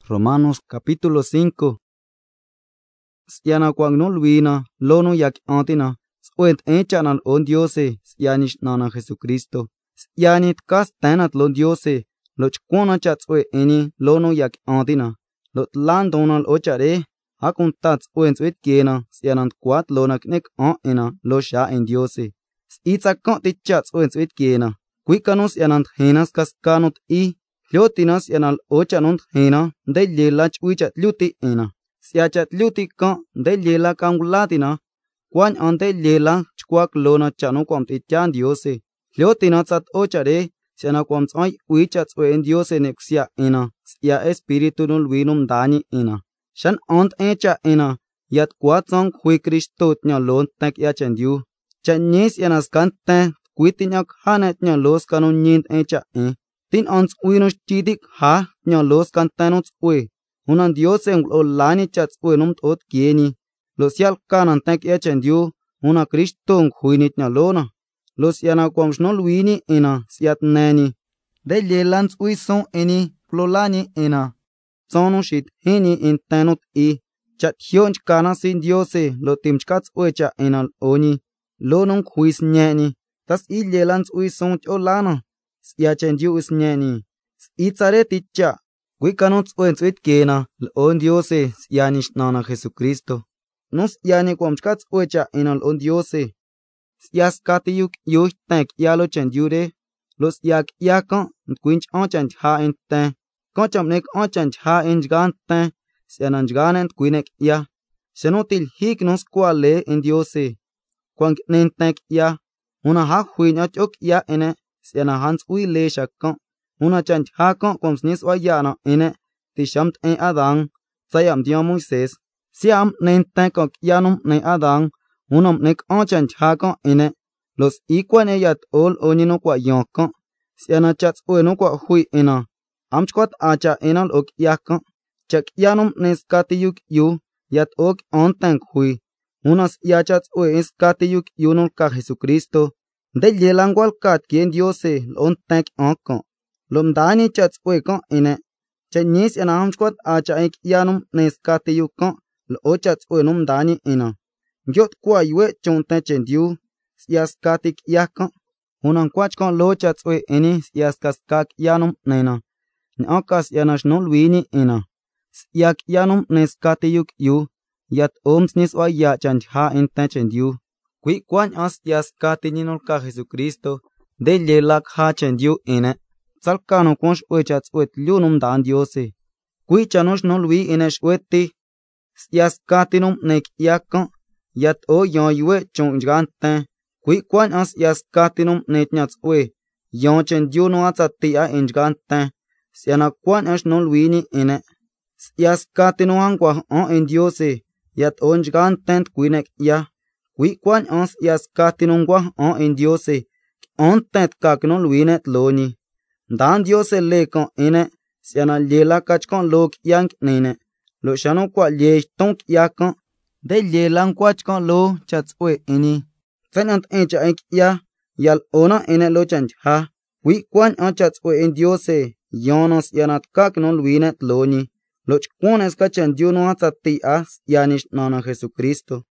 Romanos capítulo 5. Siana kwang no luina, lono yak antina, suent enchanal on Diose, sianish nana Jesucristo. Sianit kas tenat lon Diose, loch quona chatsue eni, lono yak antina. Lot landonal ochare, hakun tats uent suet kiena, sianant quat lonak nek ena, lo sha en Diose. Itza konti chats uent suet kiena. Quicanus yanant henas cascanut Liotinas yanal ochanunt hena, de lilach wichat luti ena. Siachat luti kan, de lila kangulatina, quan ante lila chquak lona chanu quamti chan Diose. Liotina tzat ochare, siana quams ay wichat en Diose nexia ena, sia espiritu nul vinum dani ena. Shan ant echa ena, yat quatzang hui Christot nya lon tek yachendiu. Chanis yanas kante, Quitiñak hanet nya los kanon nyint echa Tin ans uinos chidik ha nya los kantanots ue. Unan Dios en lani chats uenumt ot kieni. Los yal kanan tek echendiu, una Christung huinit nya lona. Los yana kwams no luini ena, siat neni. De yelans uison eni, plolani ena. Zono shit heni intenot Chat hyonch kana sin Diose, lo timchkats uecha enal oni. Lonong huis nyeni. Tas yelans uison olana. Siachen Dios nyeni. Itzare ticha. Quicanots uensuit kena. On Diose, sianish nana Jesucristo. Nos yani quamchkats uecha enal on Diose. Sias katiyuk yuch tank yalo chendure. Los yak yakan, quinch anchan ha enten. Conchamnek anchan ha enjganten. Siananjganent quinek ya. Senotil hignos quale en Diose. Quank nentank ya. Una ha huiñach ok ya ene. Siana hans ui le shakkan. Una chanch hakan komsnis wayana ene. Tishamt en Adán. Sayam dia Moises. Siam nentank yanum ne Adán. Unam nek anchanch hakan ene. Los iguan yat ol onino kwa yonkan. Siana chats ueno kwa hui ena. Amchkwat acha enal ok yakan. Chak yanum neskatiyuk yu. Yat ok antank hui. Unas yachats ue eskatiyuk yunol ka Jesucristo. De yelangual kat kien Diose lon tank ankan. Lomdani chats ue kan ene. Chenis yana amchkwat acha ek yanum neskatiyuk kan. Lo chats ue num dani ena. Gyot kwa yue chonten chendiu. Siaskatik yakan. Unan kwach kan lo chats ue eni siaskaskak yanum nena. Nyakas yanash no luini ena. Siak yanum neskatiyuk yu. Yat omsnis wa ya chanch ha enten chendiu. Qui quan as yaskatininol ka Jesucristo. De lelak ha chendiu ene. Salkano konsh uechats uet lunum dan Diose. Qui chanosh no lui enesh ueti. Yaskatinum nek yakan. Yat o yon yue chonjganten. Qui quan as yaskatinum netnyats ue. Yon chendiu no atzatia enjganten. Siana quan as no luini ene. Yaskatinum angwa en Diose. Yat onjgantent quinek ya. Qui quan as yaskatinum gwa en Diose. Ontent kak no luinet loni. Dan Diose le kan ene. Siana lela kachkan lok yank nene. Lo shano kwa liech tonk yakan. De lelang kwachkan lo chats ue eni. Tenant encha ek ya. Yal ona ene lo chanch ha. Qui quan an chats ue en Diose. Yonos yanat kak no luinet loni. Loch kuones kachan diuno atzati as yanish nana Jesucristo.